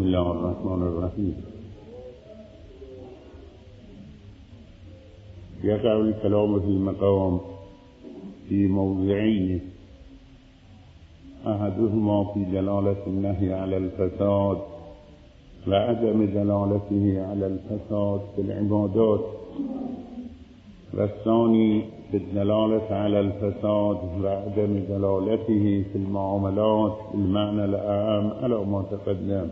الله الرحمن الرحیم. يقع الكلام في المقام في موضعين، أحدهما في دلالة النهي على الفساد وعدم دلالته على الفساد في العبادات، والثاني في الدلالة على الفساد وعدم دلالته في المعاملات بالمعنى العام على ما تقدم.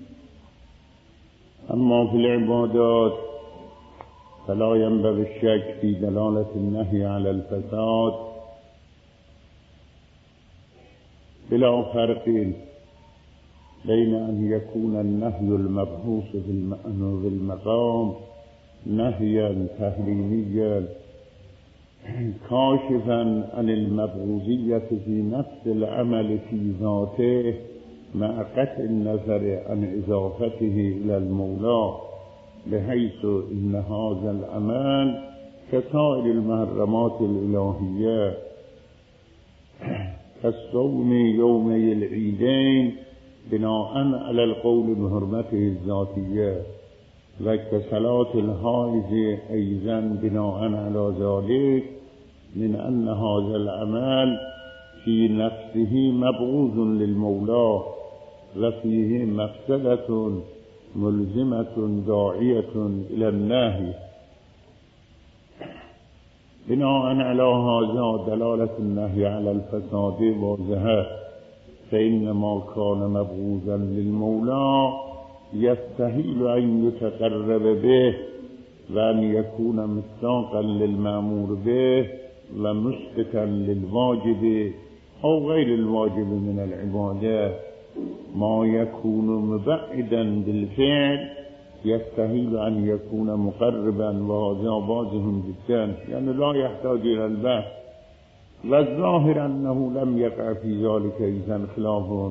أما في العبادات فلا ينبغي الشك في دلالة النهي على الفساد بلا فرق بين أن يكون النهي المبحوث في المقام نهيا تحريميا كاشفا عن المبغوضية في نفس العمل في ذاته مع قطع النظر عن إضافته إلى المولى، بحيث إن هذا العمل كسائر المحرمات الإلهية كالصوم يومي العيدين بناء على القول بحرمته الذاتية، وكصلاة الحائض أيضا بناء على ذلك من أن هذا العمل في نفسه مبغوض للمولى وفيه مفسدة ملزمة داعية إلى النهي. بناء على هذا دلالة النهي على الفساد واضحة، فإنما كان مبغوضا للمولى يستحيل أن يتقرب به وأن يكون مصداقا للمأمور به ومثبتا للواجب أو غير الواجب من العبادة. ما يكون مبعدا بالفعل يستحيل أن يكون مقربا، وهذا واضح جدا، يعني لا يحتاج إلى البحث. والظاهر أنه لم يقع في ذلك إذن خلاف.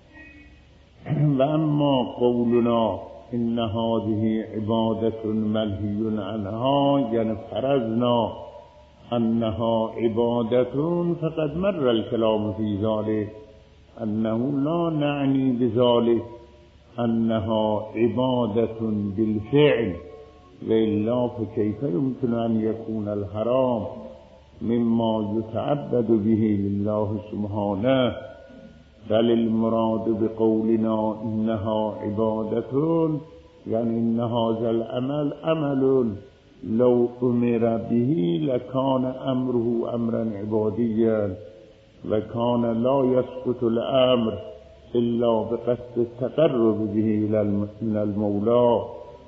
وأما قولنا إن هذه عبادة منهي عنها، يعني فرضنا أنها عبادة، فقد مر الكلام في ذلك، أنه لا نعني بذلك أنها عبادة بالفعل، وإلا فكيف يمكن أن يكون الحرام مما يتعبد به لله سبحانه؟ بل المراد بقولنا إنها عبادة يعني إن هذا العمل عمل لو أمر به لكان أمره أمرا عباديا، وكان لا يسقط الأمر إلا بقصد التقرب به من المولى.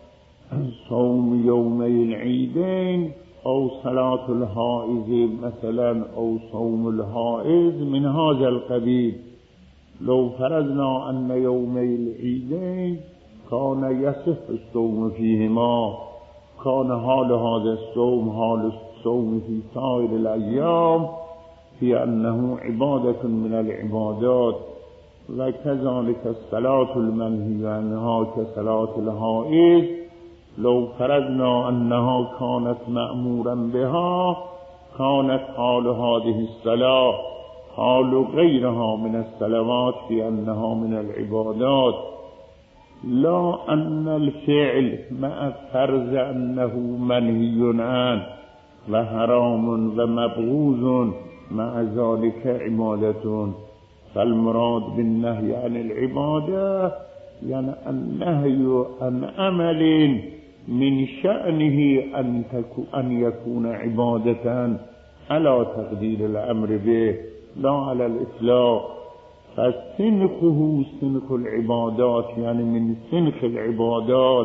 صوم يومي العيدين أو صلاة الحائض مثلا أو صوم الحائض من هذا القبيل. لو فرضنا أن يومي العيدين كان يصح الصوم فيهما، كان حال هذا الصوم حال الصوم في سائر الأيام في أنه عبادة من العبادات. وكذلك الصلاة المنهي عنها كصلاة الحائض، لو فرضنا أنها كانت مأمورا بها كانت حال هذه الصلاة حال غيرها من الصلوات في أنها من العبادات، لا أن الفعل مع فرض أنه منهي عنه وحرام ومبغوض مع ذلك عبادة. فالمراد بالنهي عن العبادة يعني النهي عن عمل من شأنه أن يكون عبادة على تقدير الأمر به لا على الإطلاق. فسنخه سنخ العبادات يعني من سنخ العبادات،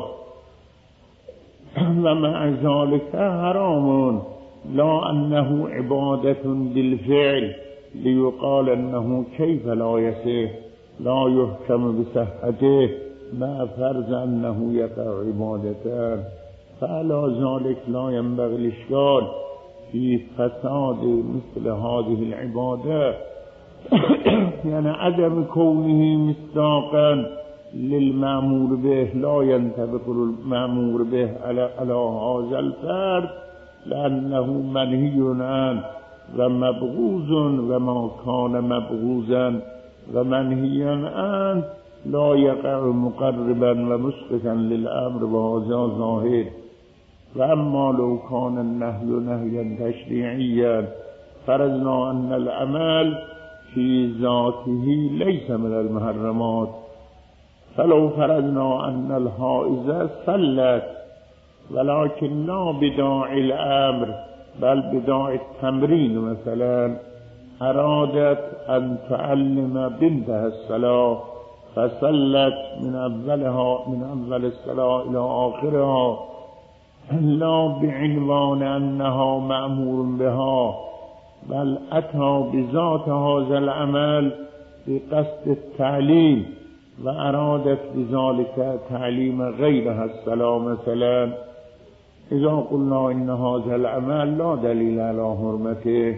ومع ذلك حرام، لا أنه عبادة بالفعل ليقال أنه كيف لا يصح لا يحكم بصحته مع فرض أنه يقع عبادتان. فعلى ذلك لا ينبغي الإشكال في فساد مثل هذه العبادة يعني عدم كونه مصداقا للمأمور به، لا ينطبق المأمور به على هذا الفرد لأنه منهي عنه ومبغوض، وما كان مبغوضا ومنهيا عنه لا يقع مقربا ومسقطا للأمر وهذا ظاهر. وأما لو كان النهي نهيا تشريعيا فرضنا أن العمل في ذاته ليس من المحرمات، فلو فرضنا أن الحائزة صلت ولكن لا بداعي الأمر بل بداعي التمرين، مثلا أرادت أن تعلم بنتها الصلاة فصلت من أول الصلاة إلى آخرها لا بعنوان أنها مأمور بها، بل أتى بذات هذا العمل بقصد التعليم وأرادت بذلك تعليم غيرها الصلاة مثلا، إذا قلنا إن هذا العمل لا دليل على حرمته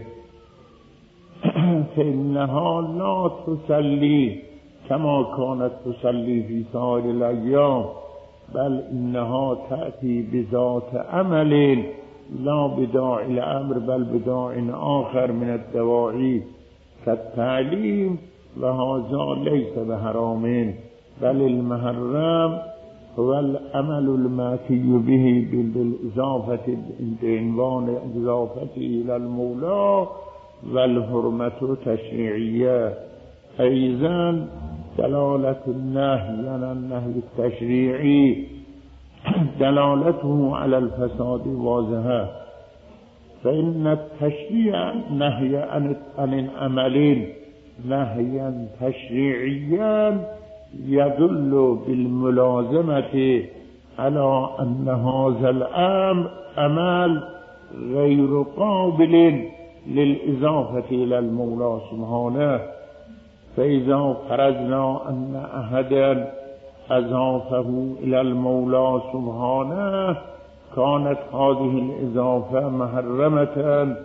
فإنها لا تصلي كما كانت تصلي في سائر الأيام، بل إنها تأتي بذات عمل لا بداعي الأمر بل بداعي آخر من الدواعي كالتعليم، وهذا ليس بحرام، بل المحرم هو العمل المأتي به بالإضافة بعنوان إضافته إلى المولى، والحرمة تشريعية. أيضا دلالة النهي عن النهي التشريعي دلالته على الفساد واضحة، فإن التشريع نهي عن العمل نهيا تشريعيا يدل بالملازمة على أن هذا العمل غير قابل للإضافة إلى المولى سبحانه. فإذا فرضنا أن أحدا أضافه إلى المولى سبحانه كانت هذه الإضافة محرمة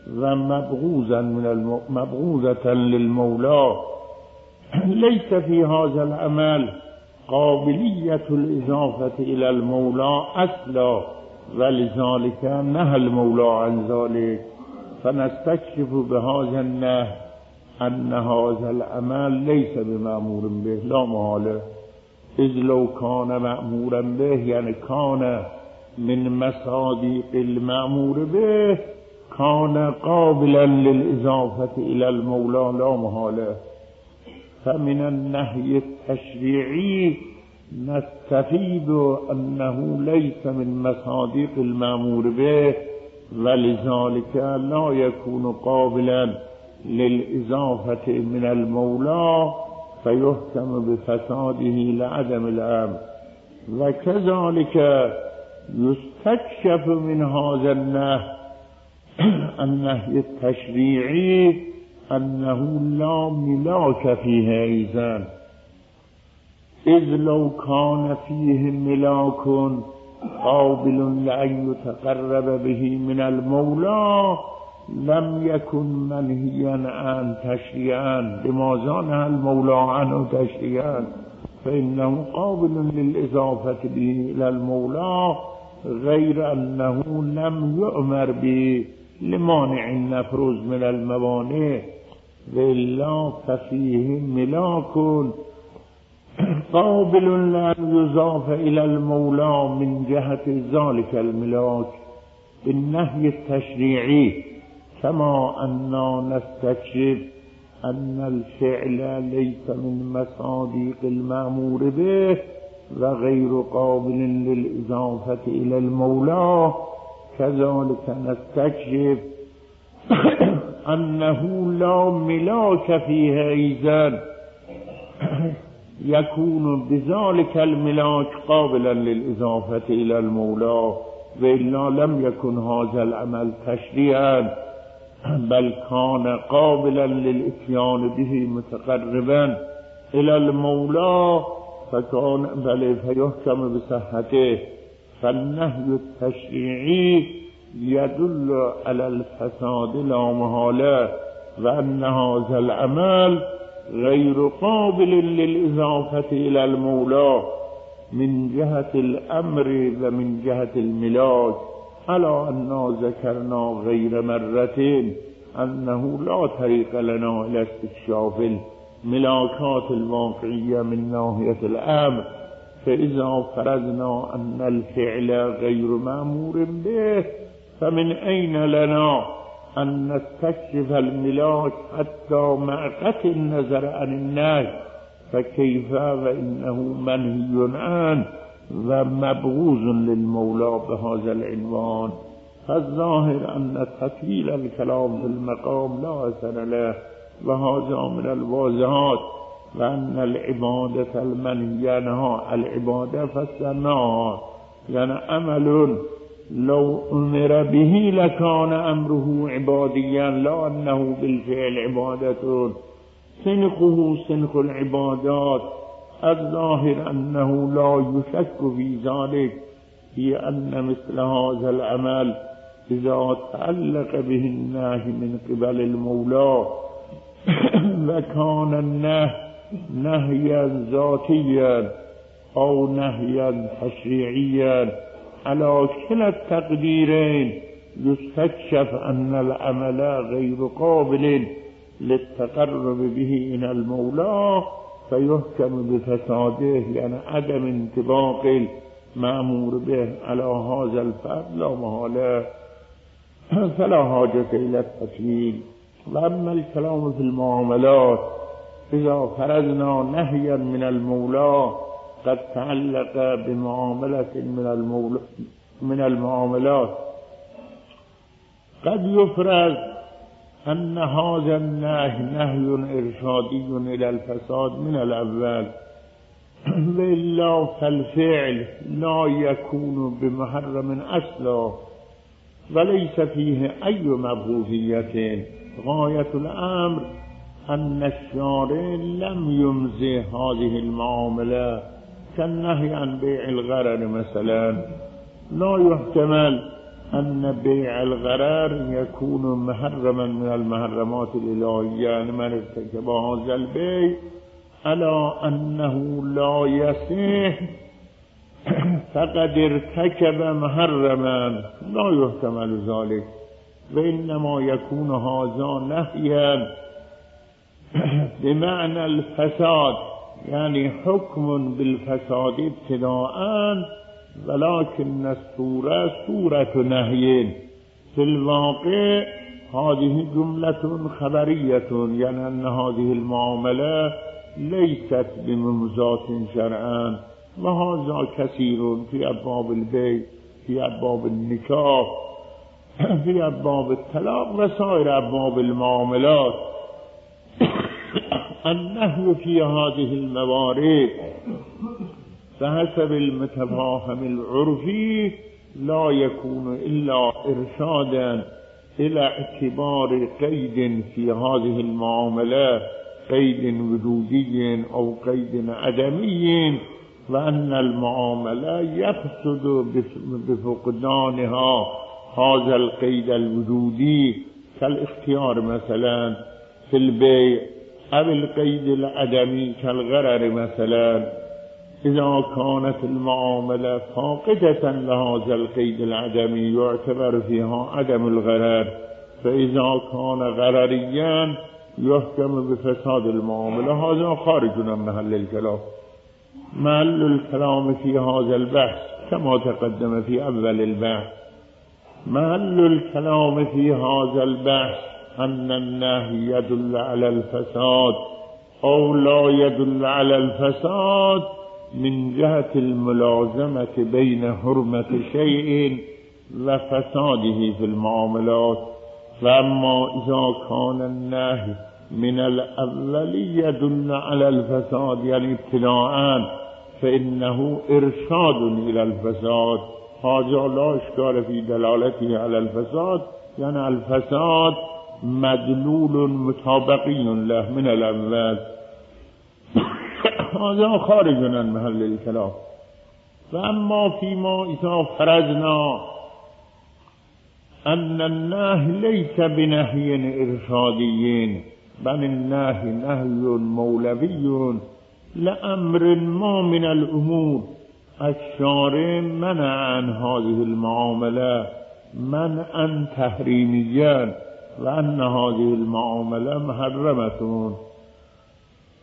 ومبغوضة للمولى. ليس في هذا العمل قابلية الإضافة إلى المولى أصلا، ولذلك نهى المولى عن ذلك. فنستكشف بهذا النهي أن هذا العمل ليس بمأمور به لا محالة، إذ لو كان مأمورا به يعني كان من مصادق المأمور به كان قابلا للإضافة إلى المولى لا محالة. فمن النهي التشريعي نستفيد أنه ليس من مصادق المأمور به، ولذلك لا يكون قابلا للإضافة من المولى فيحكم بفساده لعدم الأمر. وكذلك يستكشف من هذا النهي التشريعي أنه لا ملاك فيه أيضا، إذ لو كان فيه ملاك قابل لأن يتقرب به من المولى لم يكن منهيا عن تشريعا. لماذا نهى المولى عنه تشريعا؟ فإنه قابل للإضافة به إلى المولى، غير أنه لم يؤمر به لمانع النفوذ من الموانع، وإلا ففيه ملاك قابل لأن يضاف إلى المولى من جهة ذلك الملاك بالنهي التشريعي، كما أننا نستكشف أن الفعل ليس من مصادق المأمور به وغير قابل للإضافة إلى المولى. كذلك نستكشف أنه لا ملاك فيه أيضا يكون بذلك الملاك قابلا للإضافة إلى المولى، وإلا لم يكن هذا العمل تشريعا بل كان قابلا للإتيان به متقربا إلى المولى فيحكم بصحته. فالنهي التشريعي يدل على الفساد لا محالة، وأن هذا العمل غير قابل للإضافة إلى المولى من جهة الأمر ومن جهة الملاك، على أننا ذكرنا غير مرتين أنه لا طريق لنا إلى استكشاف ملاكات الواقعية من ناحية الأمر، فإذا فرضنا أن الفعل غير مأمور به فمن أين لنا أن نستكشف الملاك حتى مع قطع النظر عن النهي؟ فكيف وإنه منهي عنه ومبغوض للمولى بهذا العنوان؟ فالظاهر أن تطويل الكلام في المقام لا أثر له، وهذا من الواضحات، وأن العبادة المنهي عنها العبادة فسرناها، يعني عمل لو أمر به لكان أمره عباديا، لا أنه بالفعل عبادة، سنقه سنق العبادات. الظاهر أنه لا يشك في ذلك، في أن مثل هذا العمل إذا تعلق به النهي من قبل المولى وكان النهي نهيا ذاتيا أو نهيا تشريعيا، على كلا التقديرين يستكشف أن العمل غير قابل للتقرب به إلى المولى، فيحكم بفساده، يعني عدم انطباق المأمور به على هذا الفرد لا محالة، فلا حاجة إلى التفصيل. وأما الكلام في المعاملات، إذا فرضنا نهيا من المولى قد تعلق بمعاملة من المعاملات، قد يفرض أن هذا النهي نهي إرشادي إلى الفساد من الأول، وإلا فالفعل لا يكون بمحرم أصلا وليس فيه أي مبغوضية. غاية الأمر أن الشارع لم يمزه هذه المعاملة كالنهي عن بيع الغرر مثلا. لا يحتمل أن بيع الغرر يكون محرما من المحرمات الإلهية، يعني من ارتكب هذا البيع على أنه لا يصح فقد ارتكب محرما، لا يحتمل ذلك، وإنما يكون هذا نهيا بمعنى الفساد، يعني حكم بالفساد ابتداء، ولكن الصورة صورة نهي. في الواقع هذه جملة خبرية، يعني أن هذه المعاملة ليست بممزات شرعا، وهذا كثير في أبواب البيع، في أبواب النكاح، في أبواب الطلاق وسائر أبواب المعاملات. النهي في هذه الموارد فحسب المتفاهم العرفي لا يكون إلا إرشادا إلى اعتبار قيد في هذه المعاملة، قيد وجودي أو قيد عدمي، وأن المعاملة يفسد بفقدانها هذا القيد الوجودي، كالاختيار مثلا في البيع، أو القيد العدمي كالغرر مثلا. إذا كانت المعاملة فاقدة لهذا القيد العدمي يعتبر فيها عدم الغرر، فإذا كان غرريا يحكم بفساد المعاملة. هذا خارج عن محل الكلام. محل الكلام في هذا البحث كما تقدم في أول البحث، محل الكلام في هذا البحث أن النهي يدل على الفساد أو لا يدل على الفساد من جهة الملازمة بين حرمة شيء وفساده في المعاملات. فأما إذا كان النهي من الأول يدل على الفساد يعني ابتداء، فإنه إرشاد إلى الفساد، هذا لا إشكال في دلالته على الفساد، يعني الفساد مدلول مطابقي له من الأول، هذا خارج عن محل الكلام. فأما فيما إذا فرضنا أن النهي ليس بنهي إرشادي، بل النهي نهي مولوي لأمر ما من الأمور الشارع منع عن هذه المعاملة منعا تحريميا، وأن هذه المعاملة محرمة،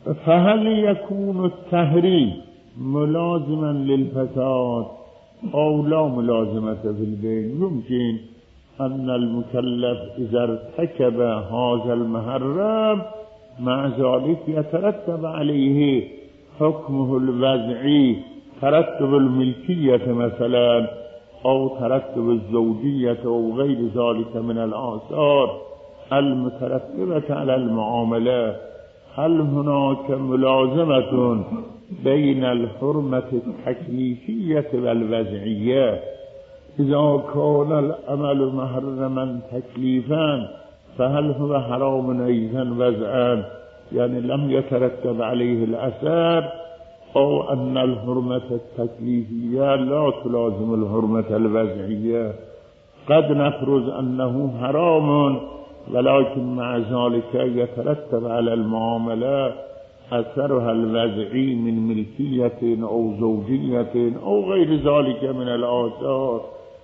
فهل يكون التحريم ملازما للفساد أو لا ملازمة في البين؟ يمكن أن المكلف إذا ارتكب هذا المحرم مع ذلك يترتب عليه حكمه الوضعي، ترتب الملكية مثلا أو ترتب الزوجية أو غير ذلك من الآثار المترتبة على المعاملة. هل هناك ملازمة بين الحرمة التكليفية والوضعية؟ إذا كان العمل محرما تكليفا فهل هو حرام أيضا وضعا، يعني لم يترتب عليه الأثر، أو أن الحرمة التكليفية لا تلازم الحرمة الوضعية؟ قد نفرض أنه حرام ولكن مع ذلك يترتب على المعاملة أثرها الوضعي من ملكية أو زوجية أو غير ذلك من الآثار.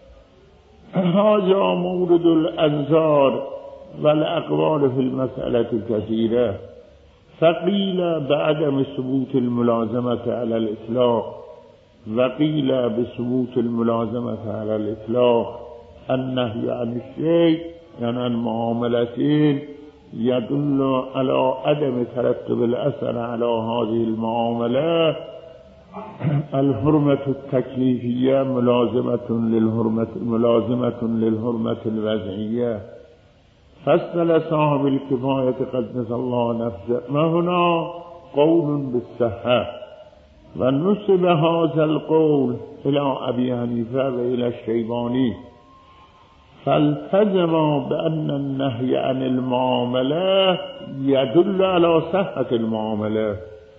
هذا مورد الأنظار والأقوال في المسألة كثيرة. فقيل بعدم ثبوت الملازمة على الإطلاق، وقيل بثبوت الملازمة على الإطلاق. النهي عن الشيء يعني عن معاملتين يدل على عدم ترتب الأثر على هذه المعاملة. الحرمة التكليفية ملازمة للحرمة الوضعية. فصل صاحب الكفاية قدس الله نفسه، وهنا قول بالصحة، ونسب هذا القول إلى أبي حنيفة وإلى الشيباني، فالتزموا بأن النهي عن المعاملة يدل على صحة المعاملة،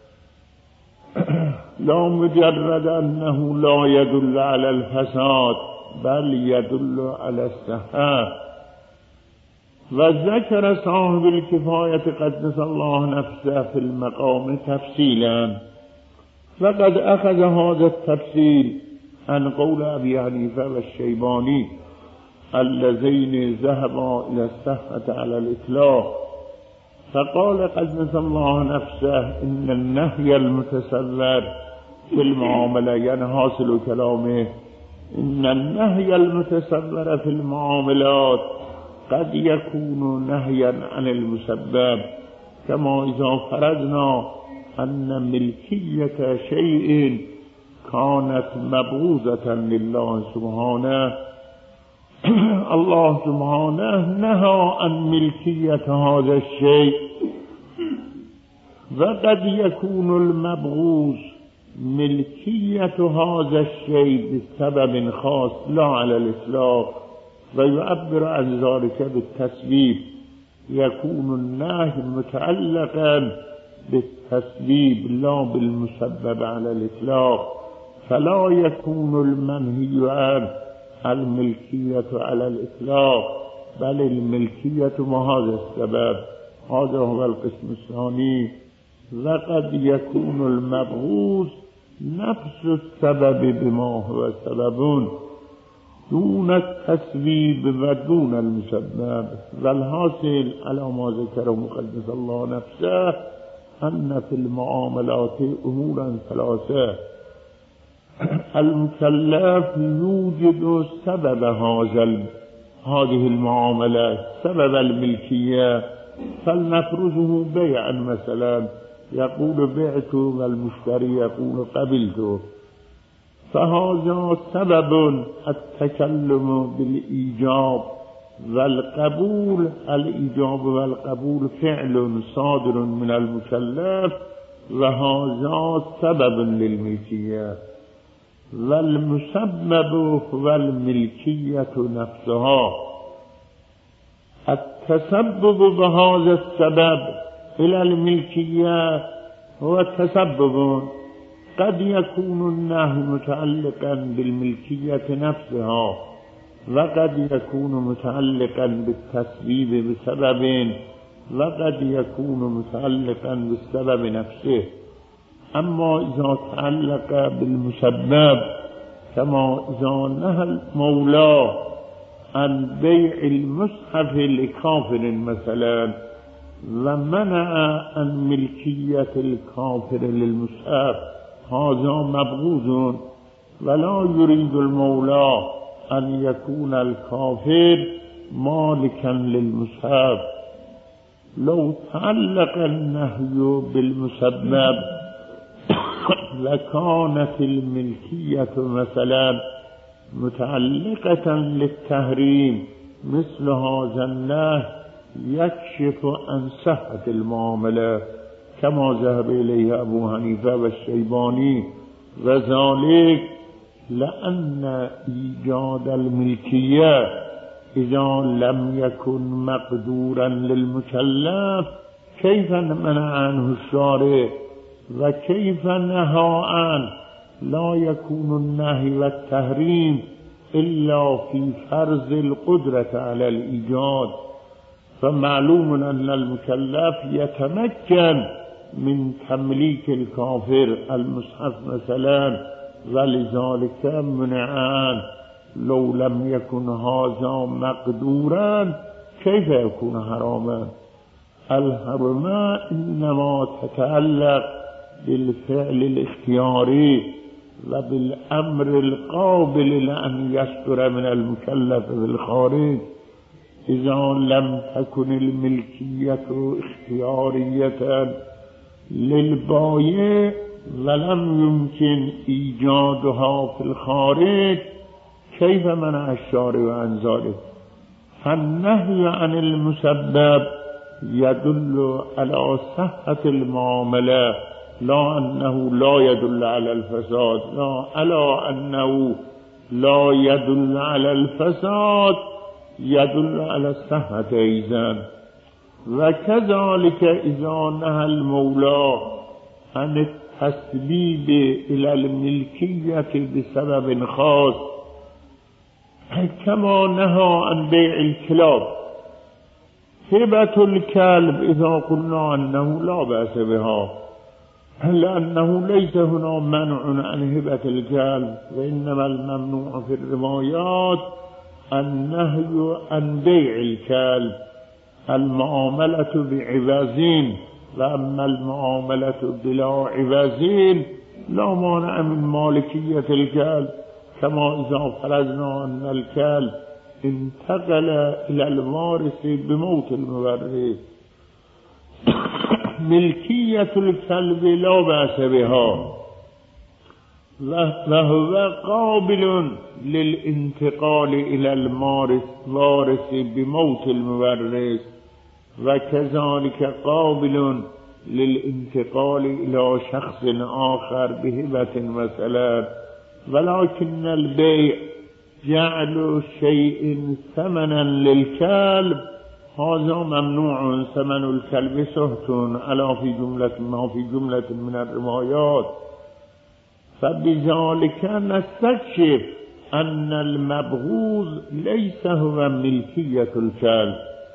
لا مجرد أنه لا يدل على الفساد بل يدل على الصحة. وذكر صاحب الكفاية قدس الله نفسه في المقام تفصيلا، فقد أخذ هذا التفصيل عن قول أبي حنيفة والشيباني اللذين ذهبا إلى الصحة على الإطلاق، فقال قدس الله نفسه إن النهي المتصور في المعاملة، يعني حاصل كلامه إن النهي المتصور في المعاملات قد يكون نهيا عن المسبب، كما إذا فرضنا أن ملكية شيء كانت مبغوضة لله سبحانه، الله سبحانه نهى عن ملكية هذا الشيء، وقد يكون المبغوض ملكية هذا الشيء بسبب خاص لا على الإطلاق، ويعبر عن ذلك بالتسبيب، يكون النهي متعلقا بالتسبيب لا بالمسبب على الإطلاق، فلا يكون المنهي عن الملكية على الإطلاق بل الملكية وهذا السبب. هذا هو القسم الثاني. وقد يكون المبغوث نفس السبب بما هو سبب دون التسبيب ودون المسبب. والحاصل على ما ذكره مقدس الله نفسه أن في المعاملات أمورا ثلاثة، المكلف يوجد سبب هذه المعاملة، سبب الملكية، فلنفرضه بيعا مثلا، يقول بعت والمشتري يقول قبلت، فهذا سبب التكلم بالإيجاب والقبول. الإيجاب والقبول فعل صادر من المكلف وهذا سبب للملكية. والمسبب هو الملكية نفسها. التسبب بهذا السبب إلى الملكية هو تسبب قد يكون النهي متعلقا بالملكية نفسها، وقد يكون متعلقا بالتسبيب بسبب، وقد يكون متعلقا بالسبب نفسه. أما إذا تعلق بالمسبب كما إذا نهى المولى عن بيع المصحف لكافر مثلا، و منع عن ملکیت الکافر للمصحف هذا مبغوض ولا يريد المولى ان يكون الكافر مالكا للمصحف. لو تعلق النهي بالمسبب لكانت الملكية مثلا متعلقة للتحريم، مثل هذا النهي يكشف عن صحة المعاملة كما ذهب إليه أبو حنيفة والشيباني، وذلك لأن إيجاد الملكية إذا لم يكن مقدورا للمكلف كيف منع عنه الشارع وكيف نهى عنه؟ لا يكون النهي والتحريم إلا في فرض القدرة على الإيجاد، فمعلوم أن المكلف يتمكن من تمليك الكافر المصحف مثلا، ولذلك منع عنه. لو لم يكن هذا مقدورا كيف يكون حراما؟ الحرمة إنما تتعلق بالفعل الاختياري وبالأمر القابل لأن يصدر من المكلف بالخارج. إذا لم تكن الملكية اختيارية للبائع ولم يمكن إيجادها في الخارج كيف منع الشارع عن ذلك؟ فالنهي عن المسبب يدل على صحة المعاملة، لا أنه لا يدل على الفساد، لا على أنه لا يدل على الفساد يدل على الصحة أيضا. وكذلك إذا نهى المولى عن التسبيب إلى الملكية بسبب خاص كما نهى عن بيع الكلاب، هبة الكلب إذا قلنا أنه لا بأس بها لأنه ليس هنا منع عن هبة الكلب، وإنما الممنوع في الروايات النهي عن بيع الكلب، المعاملة بعوازين، وأما المعاملة بلا عوازين لا مانع من مالكية الكلب، كما إذا فرضنا أن الكلب انتقل إلى الوارث بموت المورث. ملكية الكلب لا بأس بها، وهو قابل للانتقال إلى الوارث بموت المورث، وكذلك قابل للانتقال إلى شخص آخر بهبة مثلا. ولكن البيع جعل شيء ثمنا للكلب هذا ممنوع، ثمن الكلب سهت على في جملة من الروايات. فبذلك نستكشف أن المبغوض ليس هو ملكية الكلب،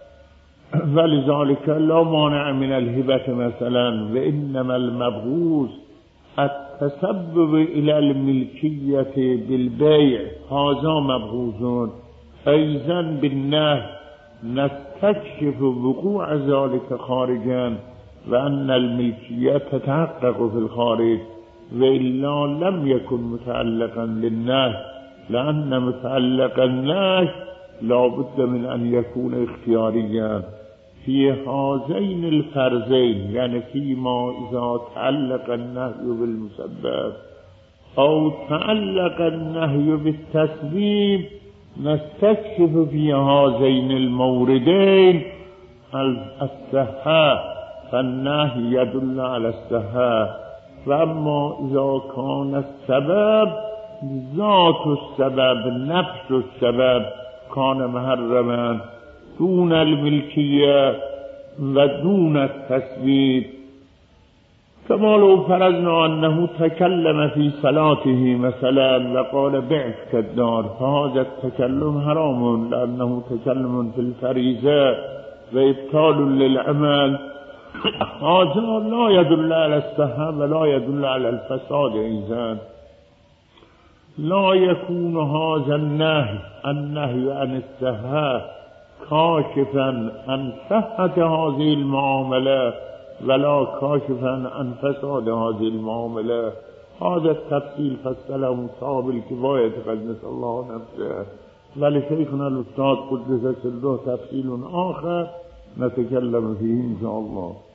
ولذلك لا مانع من الهبة مثلا، وإنما المبغوض التسبب إلى الملكية بالبيع هذا مبغوض. أيضا بالنهي نستكشف وقوع ذلك خارجا، وأن الملكية تتحقق في الخارج، وإلا لم يكن متعلقا للنهي، لأن متعلق النهي لا بد من أن يكون اختياريا في هذين الفرزين، يعني فيما إذا تعلق النهي بالمسبب أو تعلق النهي بالتسبيب. نستكشف في هذين الموردين الصحة، فالنهي يدل على الصحة. فأما إذا كان السبب ذات السبب نفس السبب كان محرما دون الملكية ودون التسبيب، كما لو فرضنا أنه تكلم في صلاته مثلا وقال بعت الدار، فهذا التكلم حرام لأنه تكلم في الفريضة وإبطال للعمل. هذا لا يدل على الصحة ولا يدل على الفساد أيضا. لا يكون هذا النهي عن الصحة كاشفا عن صحة هذه المعاملة ولا كاشفا عن فساد هذه المعاملة. هذا التفصيل فصله صاحب الكفاية قدس الله نفسه، ولشيخنا الأستاذ قدس سره تفصيل آخر نتكلم فيه إن شاء الله.